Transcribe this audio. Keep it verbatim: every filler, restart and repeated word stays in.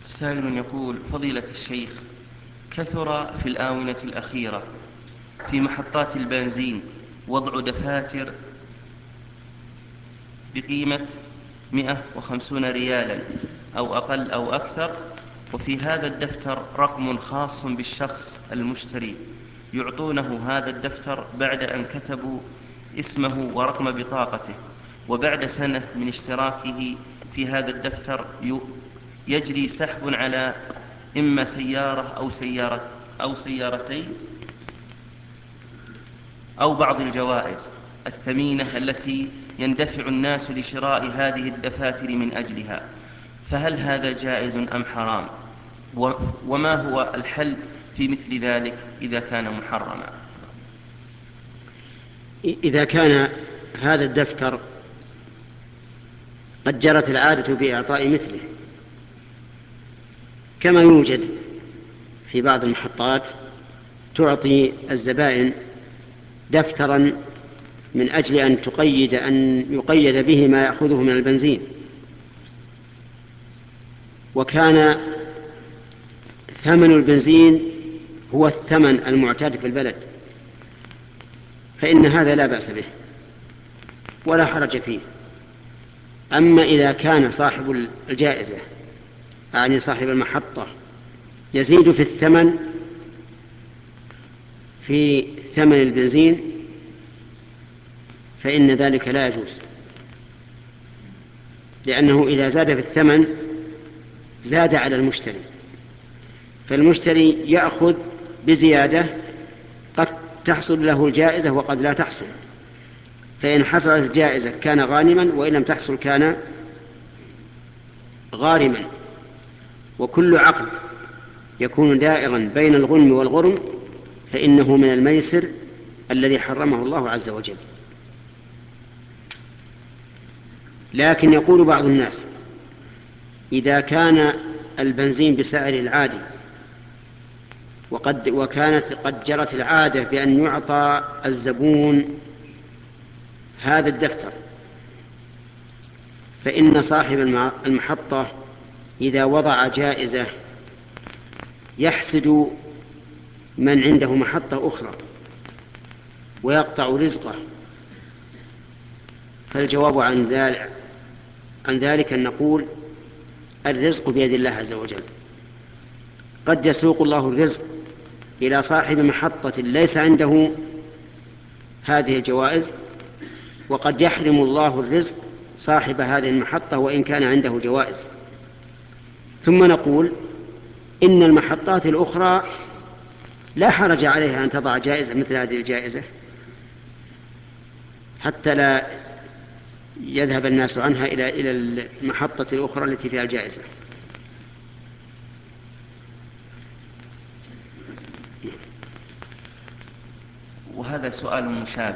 سائل يقول: فضيلة الشيخ، كثر في الآونة الأخيرة في محطات البنزين وضع دفاتر بقيمة مئة وخمسين ريالا أو أقل أو أكثر، وفي هذا الدفتر رقم خاص بالشخص المشتري، يعطونه هذا الدفتر بعد أن كتبوا اسمه ورقم بطاقته، وبعد سنة من اشتراكه في هذا الدفتر يجري سحب على إما سيارة أو سيارة أو سيارتين أو بعض الجوائز الثمينة التي يندفع الناس لشراء هذه الدفاتر من أجلها، فهل هذا جائز أم حرام؟ وما هو الحل في مثل ذلك إذا كان محرما؟ إذا كان هذا الدفتر قد جرت العادة بإعطاء مثله، كما يوجد في بعض المحطات تعطي الزبائن دفترا من أجل أن تقيد أن يقيد به ما يأخذه من البنزين، وكان ثمن البنزين هو الثمن المعتاد في البلد، فإن هذا لا بأس به ولا حرج فيه. أما إذا كان صاحب الجائزة يعني صاحب المحطة يزيد في الثمن في ثمن البنزين فإن ذلك لا يجوز، لأنه إذا زاد في الثمن زاد على المشتري، فالمشتري يأخذ بزيادة قد تحصل له الجائزة وقد لا تحصل، فإن حصلت الجائزة كان غانما، وإن لم تحصل كان غارما. وكل عقد يكون دائرا بين الغنم والغرم فإنه من الميسر الذي حرمه الله عز وجل. لكن يقول بعض الناس: إذا كان البنزين بسعر العادي وقد وكانت قد جرت العادة بأن يعطى الزبون هذا الدفتر، فإن صاحب المحطة إذا وضع جائزة يحسد من عنده محطة أخرى ويقطع رزقه. فالجواب عن ذلك عن ذلك أن نقول: الرزق بيد الله عز وجل، قد يسوق الله الرزق إلى صاحب محطة ليس عنده هذه الجوائز، وقد يحرم الله الرزق صاحب هذه المحطة وإن كان عنده جوائز. ثم نقول: إن المحطات الأخرى لا حرج عليها أن تضع جائزة مثل هذه الجائزة حتى لا يذهب الناس عنها إلى إلى المحطة الأخرى التي فيها الجائزة. وهذا سؤال مشابه.